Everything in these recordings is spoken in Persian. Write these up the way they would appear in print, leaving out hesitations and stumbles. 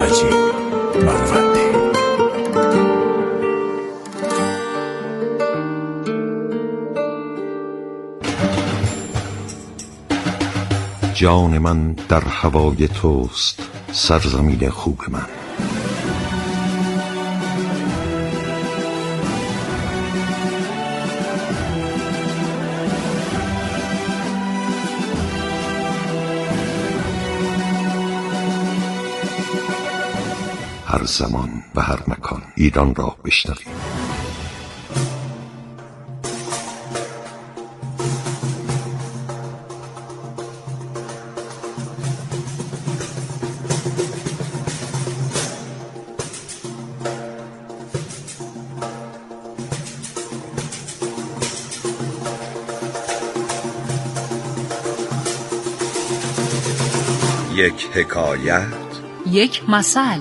نجیب مقوندی. جان من در هوای توست، سرزمین خوب من. هر زمان و هر مکان ایران را بشنویم. یک حکایت، یک مثل.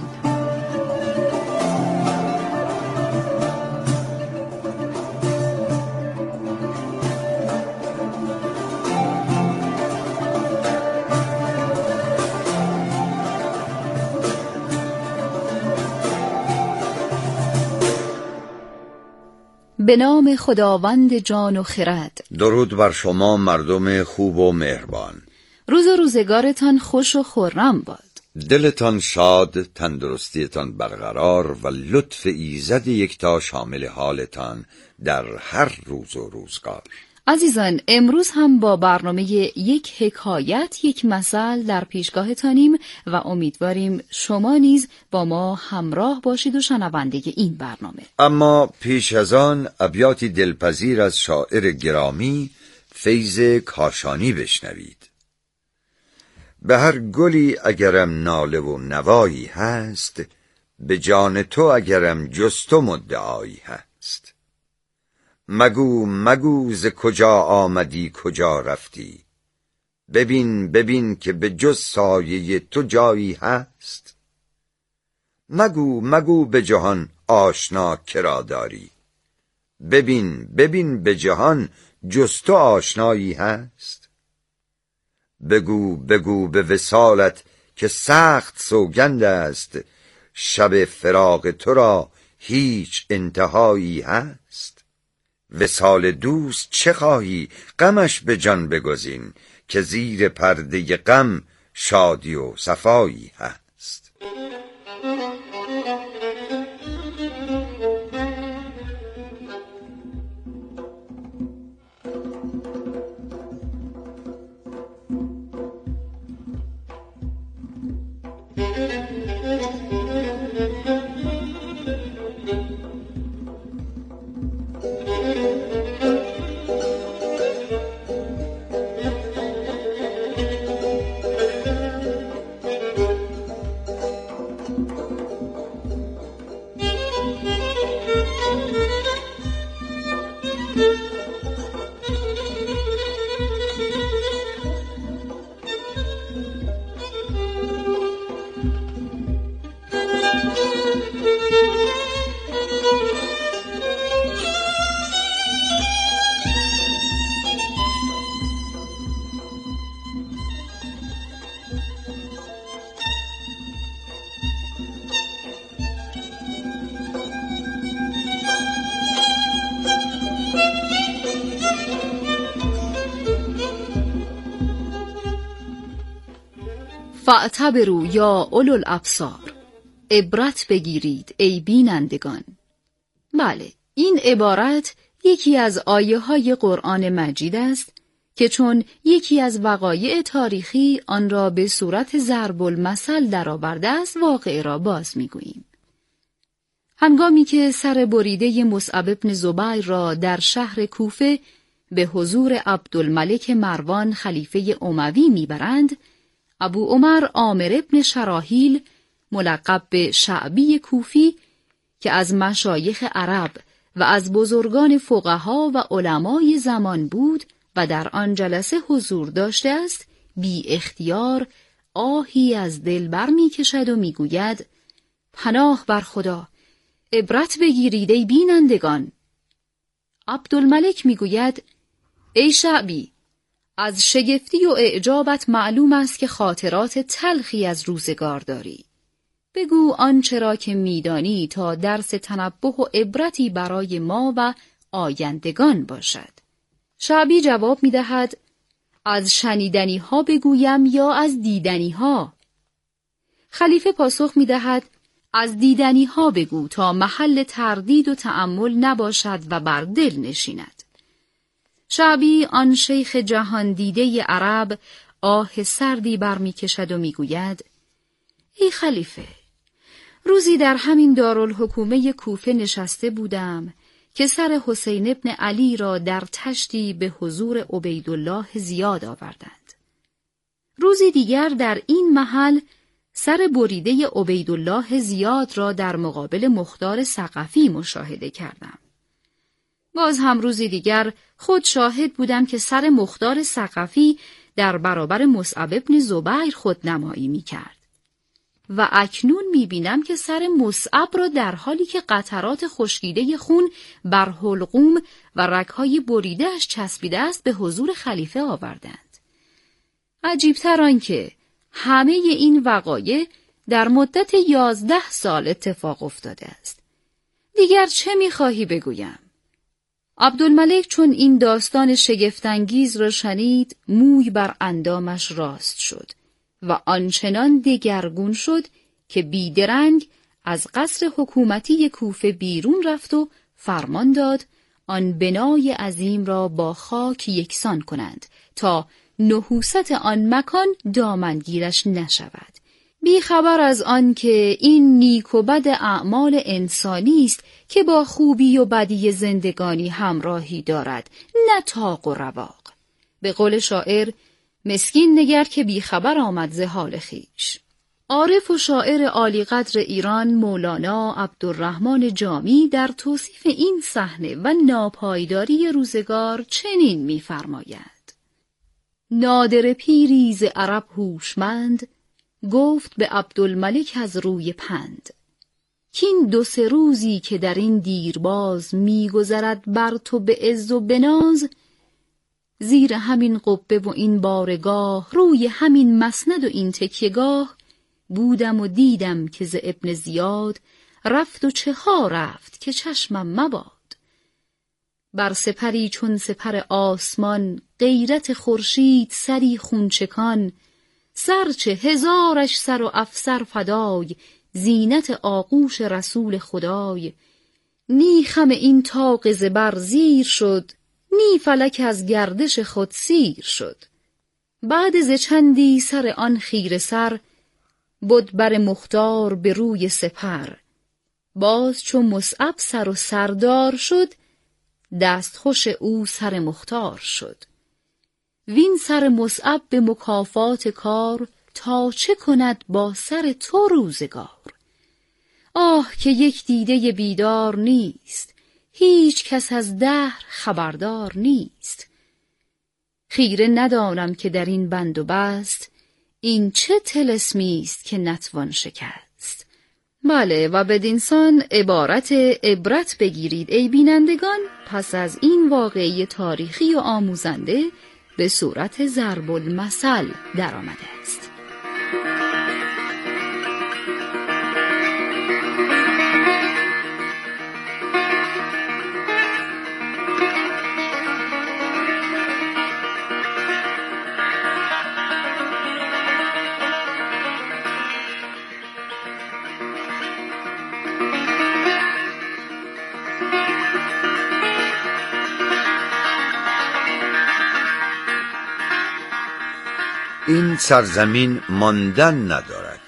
به نام خداوند جان و خرد. درود بر شما مردم خوب و مهربان. روز و روزگارتان خوش و خرم باد. دلتان شاد، تندرستیتان برقرار و لطف ایزد یکتا شامل حالتان در هر روز و روزگار. عزیزان، امروز هم با برنامه یک حکایت یک مثل در پیشگاهتانیم و امیدواریم شما نیز با ما همراه باشید و شنونده این برنامه. اما پیش از آن ابیاتی دلپذیر از شاعر گرامی فیض کاشانی بشنوید. به هر گلی اگرم ناله و نوایی هست، به جان تو اگرم جز تو مدعایی هست. مگو مگو ز کجا آمدی کجا رفتی، ببین ببین که به جز سایه تو جایی هست. مگو مگو به جهان آشنا کرا داری، ببین ببین به جهان جز تو آشنایی هست. بگو بگو به وصالت که سخت سوگند است، شب فراق تو را هیچ انتهایی هست. وصال دوست چه خواهی غمش به جان بگزین، که زیر پرده غم شادی و صفایی هست. فاعتبروا یا اولو الابصار، عبرت بگیرید ای بینندگان. بله، این عبارت یکی از آیه های قرآن مجید است که چون یکی از وقایع تاریخی آن را به صورت ضرب المثل درآورده است، واقعه را باز می‌گوییم. هنگامی که سر بریده مصعب بن زبیر را در شهر کوفه به حضور عبدالملک مروان خلیفه اموی میبرند، ابو عمر عامر بن شراحیل ملقب به شعبی کوفی که از مشایخ عرب و از بزرگان فقها و علمای زمان بود و در آن جلسه حضور داشته است، بی اختیار آهی از دل برمی کشد و می گوید: پناه بر خدا، عبرت بگیرید ای بینندگان. عبدالملک می گوید: ای شعبی، از شگفتی و اعجابت معلوم است که خاطرات تلخی از روزگار داری. بگو آنچه را که می‌دانی تا درس تنبه و عبرتی برای ما و آیندگان باشد. شعبی جواب می‌دهد: از شنیدنی ها بگویم یا از دیدنی ها؟ خلیفه پاسخ می‌دهد: از دیدنی ها بگو تا محل تردید و تأمل نباشد و بر دل نشیند. شعبی، آن شیخ جهان دیده عرب، آه سردی برمی‌کشد و می‌گوید: ای خلیفه، روزی در همین دارالحکومه کوفه نشسته بودم که سر حسین ابن علی را در تشتی به حضور عبیدالله زیاد آوردند. روزی دیگر در این محل سر بریده عبیدالله زیاد را در مقابل مختار ثقفی مشاهده کردم. باز هم روزی دیگر خود شاهد بودم که سر مختار ثقفی در برابر مصعب ابن زبیر خودنمایی می‌کرد. و اکنون می‌بینم که سر مصعب را در حالی که قطرات خشکیده خون بر حلقوم و رگ‌های بریده‌اش چسبیده است به حضور خلیفه آوردند. عجیب‌تر آنکه همه این وقایع در مدت 11 سال اتفاق افتاده است. دیگر چه می‌خواهی بگویم؟ عبدالملک چون این داستان شگفت‌انگیز را شنید، موی بر اندامش راست شد و آنچنان دگرگون شد که بیدرنگ از قصر حکومتی کوفه بیرون رفت و فرمان داد آن بنای عظیم را با خاک یکسان کنند تا نحوست آن مکان دامنگیرش نشود. بی خبر از آن که این نیک و بد اعمال انسانی است که با خوبی و بدی زندگانی همراهی دارد، نه طاق و رواق. به قول شاعر: مسکین نگر که بی خبر آمد ز حال خویش. عارف و شاعر عالی قدر ایران مولانا عبدالرحمن جامی در توصیف این صحنه و ناپایداری روزگار چنین می‌فرماید: نادر پیری ز عرب هوشمند، گفت به عبدالملک از روی پند. کین 2-3 روزی که در این دیرباز می‌گذرد بر تو به عز و بناز، زیر همین قبه و این بارگاه، روی همین مسند و این تکیهگاه، بودم و دیدم که ز ابن زیاد رفت و چه ها رفت که چشمم مباد. بر سپری چون سپر آسمان، غیرت خورشید سری خونچکان، سرچه 1000 سر و افسر فدای، زینت آغوش رسول خدای. نی خم این طاق زبر زیر شد، نی فلک از گردش خود سیر شد. بعد ز چندی سر آن خیره سر، بد بر مختار به روی سپر. باز چو مصعب سر و سردار شد، دستخوش او سر مختار شد. وین سر مصعب به مکافات کار، تا چه کند با سر تو روزگار. آه که یک دیده بیدار نیست، هیچ کس از دهر خبردار نیست. خیره ندانم که در این بند و بست، این چه طلسمی است که نتوان شکست. بله، و بدینسان عبارت عبرت بگیرید ای بینندگان پس از این واقعه تاریخی و آموزنده به صورت ضرب المثل در آمده است. این سرزمین ماندن ندارد.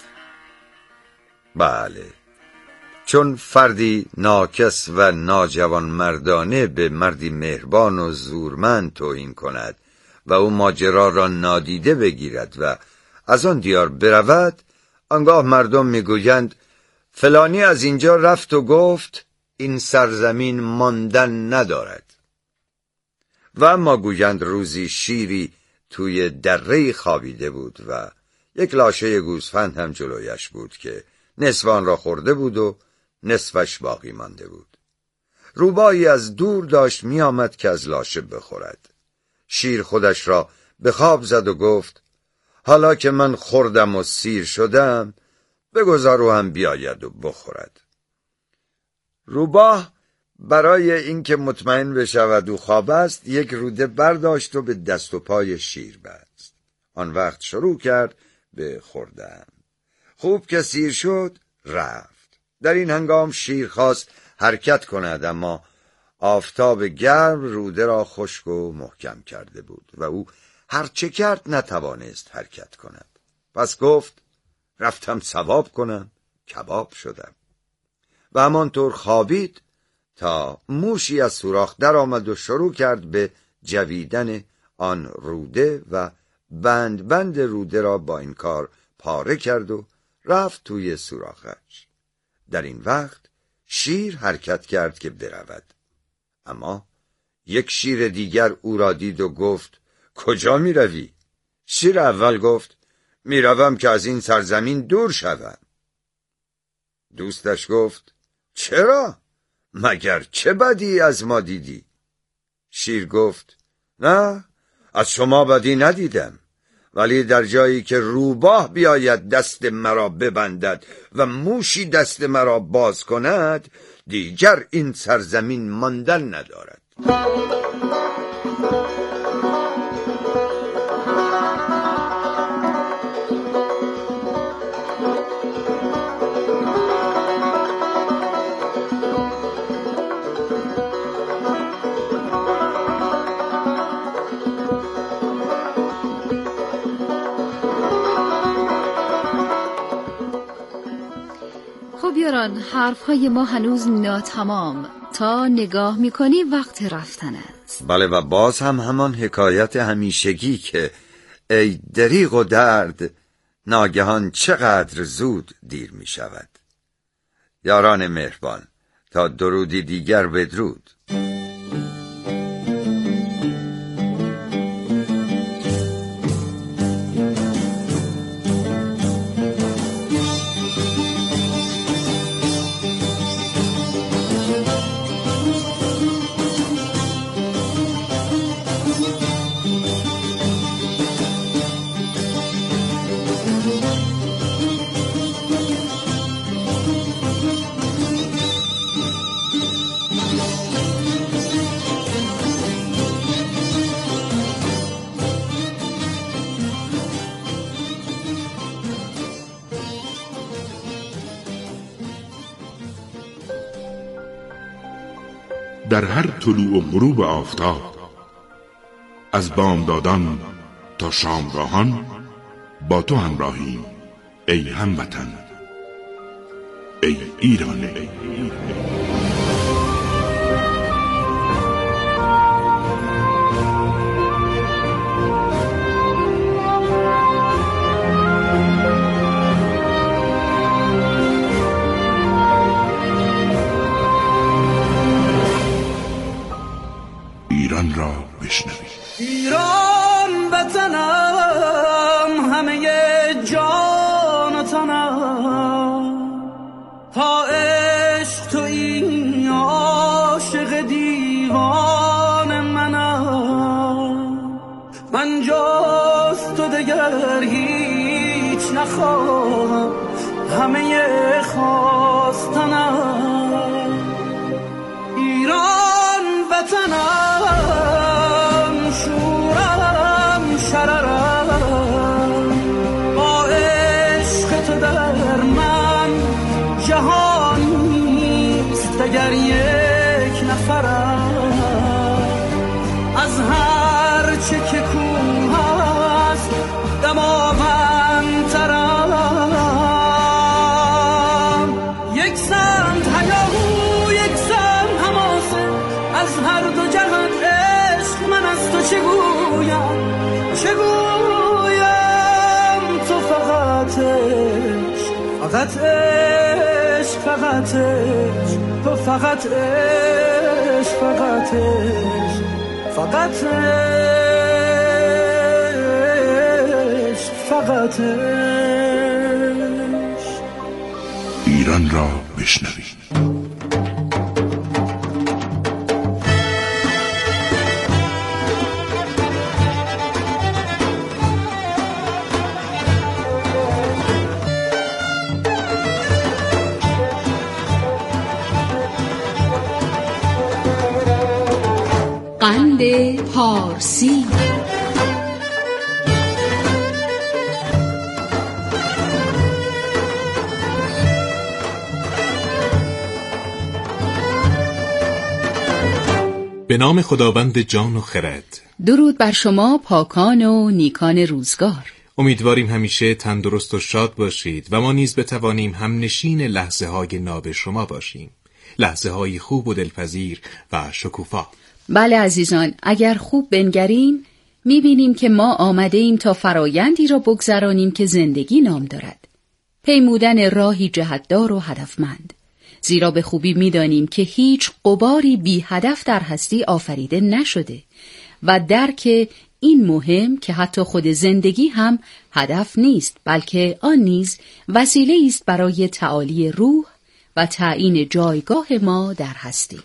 بله، چون فردی ناکس و ناجوان مردانه به مردی مهربان و زورمند توهین کند و او ماجرا را نادیده بگیرد و از آن دیار برود، آنگاه مردم میگویند فلانی از اینجا رفت و گفت این سرزمین ماندن ندارد. و اما گویند روزی شیری توی دره خوابیده بود و یک لاشه گوسفند هم جلویش بود که نصف آن را خورده بود و نصفش باقی مانده بود. روبایی از دور داشت می آمد که از لاشه بخورد. شیر خودش را به خواب زد و گفت حالا که من خوردم و سیر شدم، بگذار و هم بیاید و بخورد. روباه برای اینکه مطمئن بشود او خواب است یک روده برداشت و به دست و پای شیر بست. آن وقت شروع کرد به خوردن. خوب که سیر شد رفت. در این هنگام شیر خواست حرکت کند، اما آفتاب گرم روده را خشک و محکم کرده بود و او هرچه کرد نتوانست حرکت کند. پس گفت رفتم ثواب کنم، کباب شدم. و همانطور خوابید تا موشی از سوراخ در آمد و شروع کرد به جویدن آن روده و بند روده را با این کار پاره کرد و رفت توی سوراخش. در این وقت شیر حرکت کرد که برود، اما یک شیر دیگر او را دید و گفت کجا می روی؟ شیر اول گفت می روم که از این سرزمین دور شوم. دوستش گفت چرا؟ مگر چه بدی از ما دیدی؟ شیر گفت نه، از شما بدی ندیدم، ولی در جایی که روباه بیاید دست مرا ببندد و موشی دست مرا باز کند، دیگر این سرزمین ماندن ندارد. یاران، حرفهای ما هنوز ناتمام. تا نگاه میکنی وقت رفتن است. بله، و باز هم همان حکایت همیشگی که ای دریغ و درد، ناگهان چقدر زود دیر می شود. یاران مهربان، تا درودی دیگر بدرود. در هر طلوع و غروب آفتاب، از بامدادان تا شامگاهان، با تو همراهیم ای هموطن، ای ایران. ایران را بشنوید. ایران وطنم، همه جان و تنم، تا عشق تو این عاشق دیوان منم. من جز تو دگر هیچ نخواهم، همه خواستنم. ایران وطنم، شورم شررم، با عشق تو در من جهان نیست دگر یک نفرم. از هر چه که کوه است دماوندترم. یک سمت هیاهو، یک سمت حماسه، از هر دو جهت عشق من از تو چگویم، تو فقط عشق، فقط عشق، فقط عشق، تو فقط عشق، فقط عشق، فقط عشق، فقط عشق. ایران را بشنوید. پارسی. به نام خداوند جان و خرد. درود بر شما پاکان و نیکان روزگار. امیدواریم همیشه تندرست و شاد باشید و ما نیز بتوانیم همنشین لحظه های ناب شما باشیم. لحظه های خوب و دلپذیر و شکوفا. بله عزیزان، اگر خوب بنگریم میبینیم که ما آمده ایم تا فرایندی را بگذرانیم که زندگی نام دارد. پیمودن راهی جهتدار و هدفمند. زیرا به خوبی میدانیم که هیچ غباری بی هدف در هستی آفریده نشده و درک این مهم که حتی خود زندگی هم هدف نیست، بلکه آن نیز وسیله است برای تعالی روح و تعیین جایگاه ما در هستی.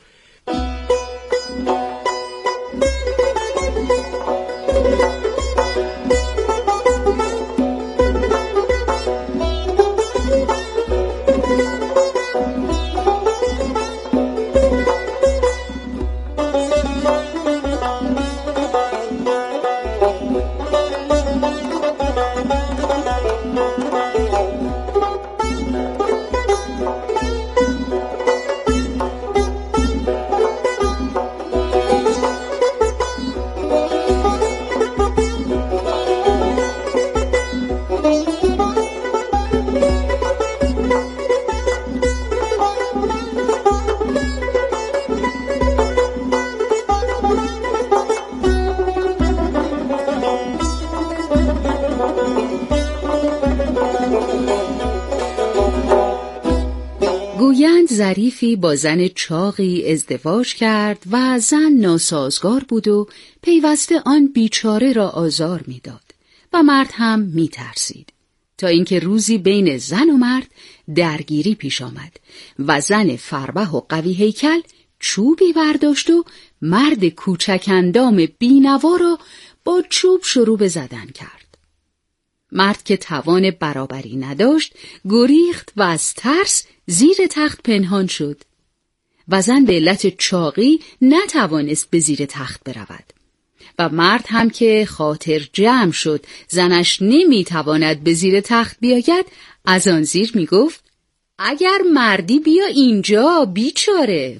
گویند ظریفی با زن چاقی ازدواج کرد و زن ناسازگار بود و پیوسته آن بیچاره را آزار میداد و مرد هم میترسید، تا اینکه روزی بین زن و مرد درگیری پیش آمد و زن فربه و قوی هیکل چوبی برداشت و مرد کوچک اندام بینوا را با چوب شروع به زدن کرد. مرد که توان برابری نداشت گریخت و از ترس زیر تخت پنهان شد و زن به علت چاقی نتوانست به زیر تخت برود و مرد هم که خاطر جمع شد زنش نمیتواند به زیر تخت بیاید، از آن زیر میگفت اگر مردی بیا اینجا بیچاره.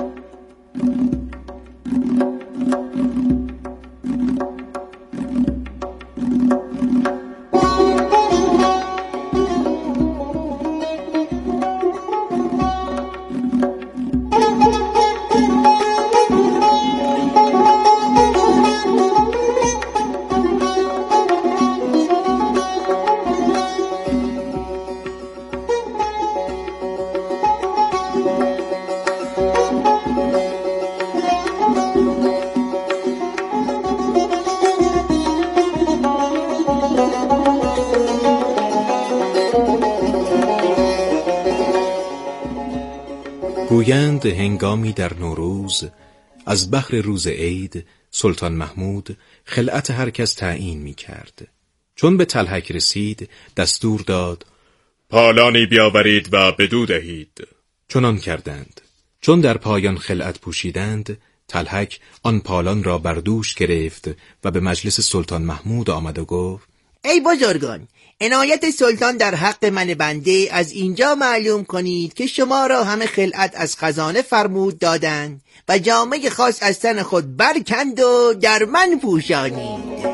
گویند هنگامی در نوروز از بحر روز عید سلطان محمود خلعت هر کس تعیین می کرد. چون به طلحک رسید دستور داد پالانی بیاورید و بدو دهید. چنان کردند. چون در پایان خلعت پوشیدند طلحک آن پالان را بر دوش گرفت و به مجلس سلطان محمود آمد و گفت ای بزرگان، عنایت سلطان در حق من بنده از اینجا معلوم کنید که شما را همه خلعت از خزانه فرمود دادند و جامه خاص از تن خود برکند و در من پوشانید.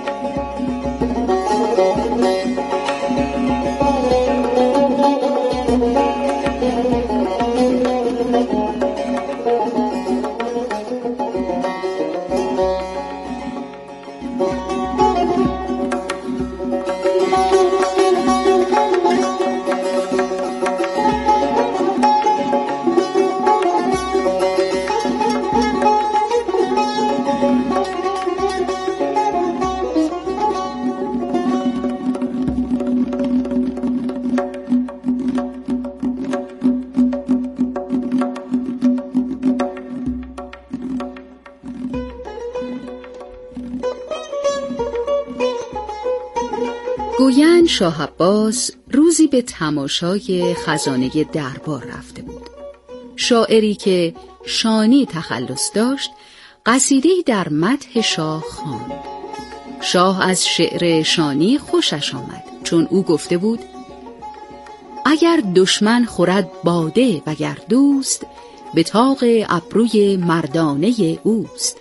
گویند شاه عباس روزی به تماشای خزانه دربار رفته بود. شاعری که شانی تخلص داشت قصیده‌ای در مدح شاه خواند. شاه از شعر شانی خوشش آمد، چون او گفته بود: اگر دشمن خورد باده وگر دوست، به طاق ابروی مردانه اوست.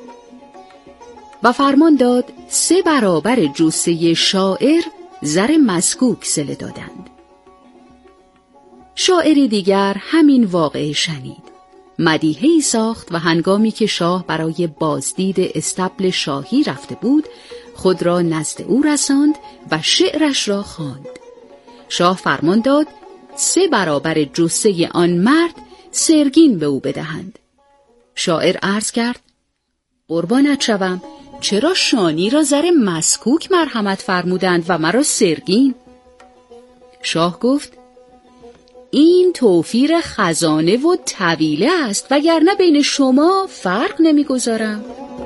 و فرمان داد 3 برابر جثه شاعر زر مسکوک صله دادند. شاعر دیگر همین واقعه شنید. مدیحه‌ای ساخت و هنگامی که شاه برای بازدید استبل شاهی رفته بود، خود را نزد او رساند و شعرش را خواند. شاه فرمان داد 3 برابر جثه آن مرد سرگین به او بدهند. شاعر عرض کرد: قربانت شوم، چرا شانی را زر مسکوک مرحمت فرمودند و مرا سرگین؟ شاه گفت: این توفیر خزانه و طویله است، وگرنه بین شما فرق نمیگذارم.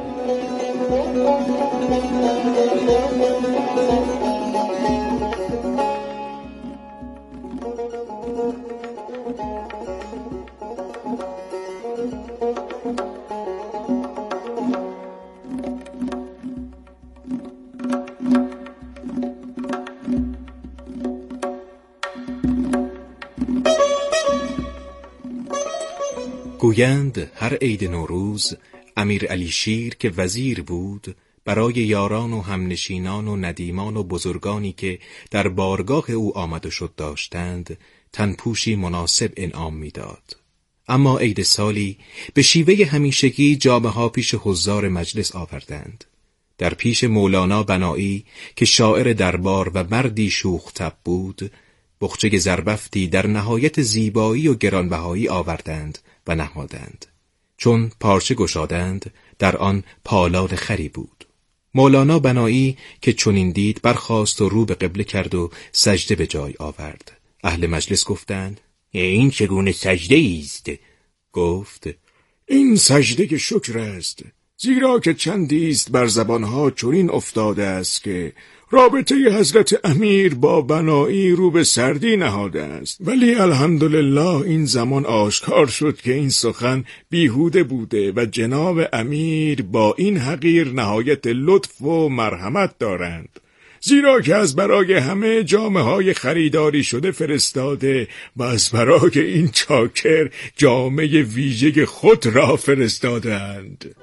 گویند هر عید نوروز امیر علی شیر که وزیر بود، برای یاران و همنشینان و ندیمان و بزرگانی که در بارگاه او آمد و شد داشتند تنپوشی مناسب انعام می‌داد. اما عید سالی به شیوه همیشگی جامه‌ها پیش حضار مجلس آوردند. در پیش مولانا بنایی که شاعر دربار و مردی شوخ طبع بود، بخچه زربفتی در نهایت زیبایی و گرانبهایی آوردند و نهادند. چون پارچه گشادند در آن پالان خری بود. مولانا بنایی که چنین دید برخاست و رو به قبله کرد و سجده به جای آورد. اهل مجلس گفتند: این چگونه سجده است؟ گفت: این سجده شکر است، زیرا که چندی است بر زبانها چنین افتاده است که رابطه حضرت امیر با بنایی رو به سردی نهاده است، ولی الحمدلله این زمان آشکار شد که این سخن بیهوده بوده و جناب امیر با این حقیر نهایت لطف و مرحمت دارند، زیرا که از برای همه جامه‌های خریداری شده فرستاده و از برای این چاکر جامه ویژه خود را فرستادند.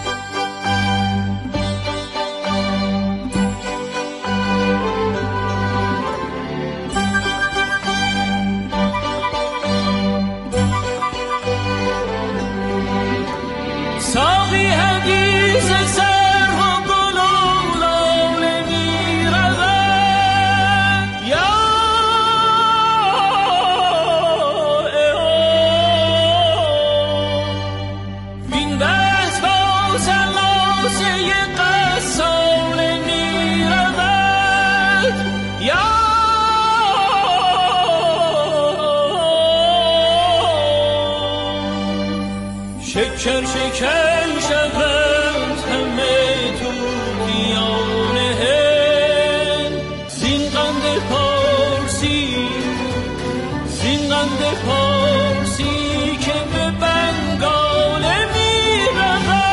شکر شکر شود همه طوفیان هند، زین قند پارسی که به بنگال می رود.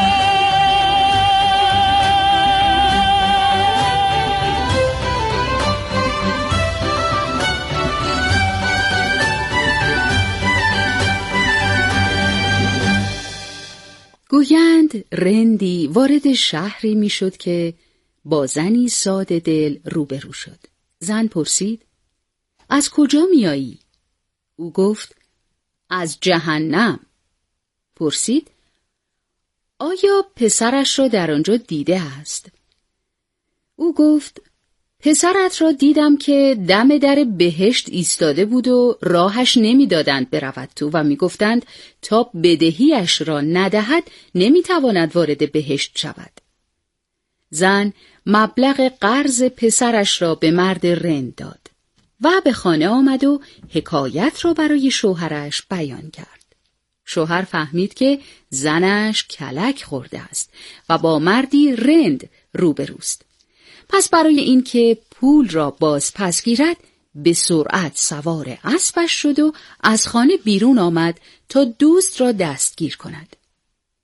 گویند رندی وارد شهری میشد که با زنی ساده دل روبرو شد. زن پرسید: از کجا میایی؟ او گفت: از جهنم. پرسید: آیا پسرش را در آنجا دیده است؟ او گفت: پسرت را دیدم که دم در بهشت ایستاده بود و راهش نمیدادند برود تو و میگفتند تا بدهیش را ندهد نمیتواند وارد بهشت شود. زن مبلغ قرض پسرش را به مرد رند داد و به خانه آمد و حکایت را برای شوهرش بیان کرد. شوهر فهمید که زنش کلک خورده است و با مردی رند روبروست. پس برای اینکه پول را باز پس گیرد به سرعت سوار اسبش شد و از خانه بیرون آمد تا دوست را دستگیر کند.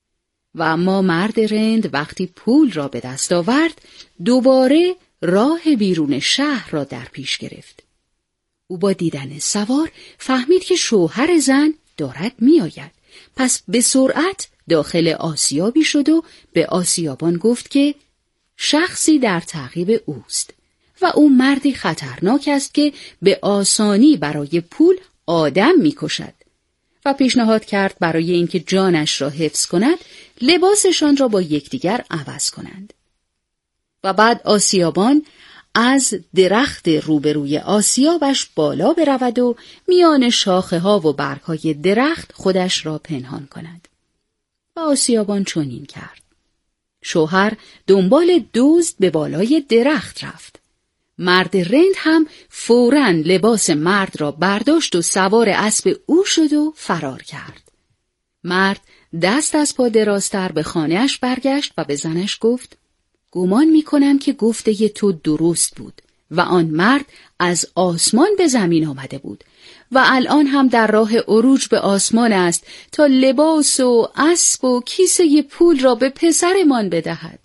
و اما مرد رند وقتی پول را به دست آورد دوباره راه بیرون شهر را در پیش گرفت. او با دیدن سوار فهمید که شوهر زن دارد می آید. پس به سرعت داخل آسیابی شد و به آسیابان گفت که شخصی در تعقیب اوست و او مردی خطرناک است که به آسانی برای پول آدم می کشد و پیشنهاد کرد برای اینکه جانش را حفظ کند لباسشان را با یکدیگر عوض کنند. و بعد آسیابان از درخت روبروی آسیابش بالا برود و میان شاخه ها و برگ های درخت خودش را پنهان کند. و آسیابان چنین کرد. شوهر دنبال دزد به بالای درخت رفت. مرد رند هم فوراً لباس مرد را برداشت و سوار اسب او شد و فرار کرد. مرد دست از پا درازتر به خانه‌اش برگشت و به زنش گفت گمان می‌کنم که گفته تو درست بود و آن مرد از آسمان به زمین آمده بود و الان هم در راه عروج به آسمان است تا لباس و اسب و کیسه پول را به پسرمان بدهد.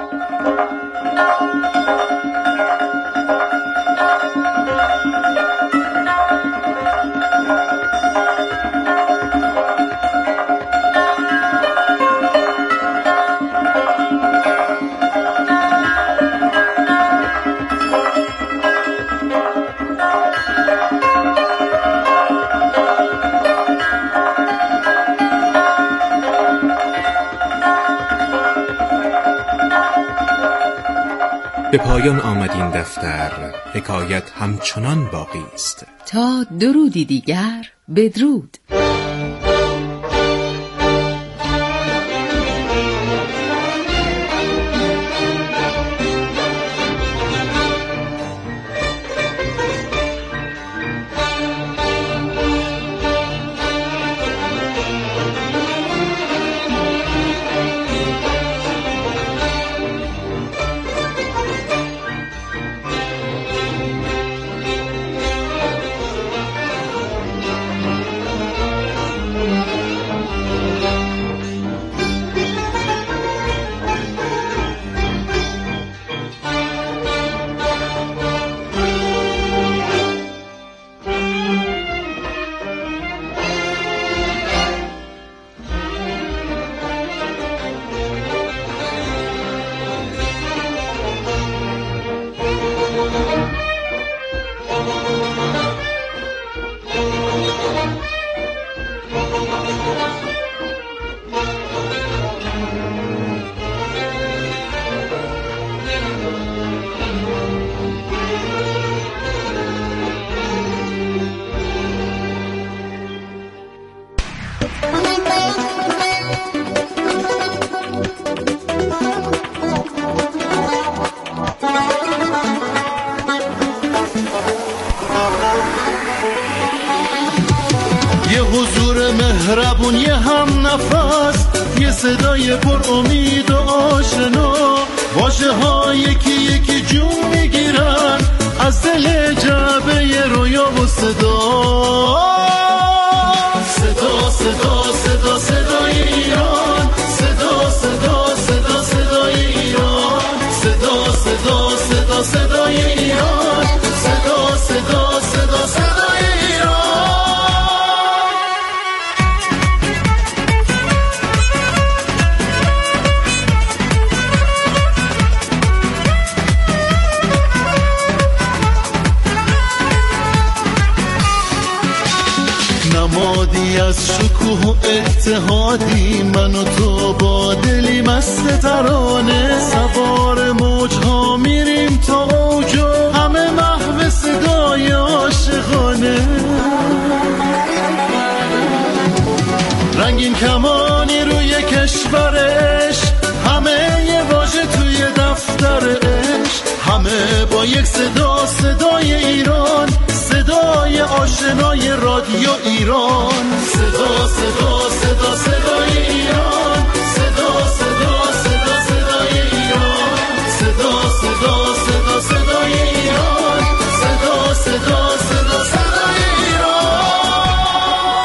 به پایان آمد این دفتر، حکایت همچنان باقی است. تا درودی دیگر، بدرود. یه حضور مهربون، یه هم نفس، یه صدای پر امید و آشنا، واژه ها یکی یکی جون میگیرن از دل جعبه رویا و صدا. صدا صدا صدا صدای ایران، صدا صدا صدا صدای ایران، صدا صدا صدا صدای ایران، صدا صدا صدا صدای ایران. نمادی از شکوه و اتحادی، من و تو با دلی مست ترانه، سوار موجها میریم تا اوج و همه محو صدای عاشقانه. رنگین کمانی روی کشورش، همه یه واژه توی دفتر عشق، همه با یک صدا، صدای ایران، صدای آشنای رادیو ایران. صدا صدا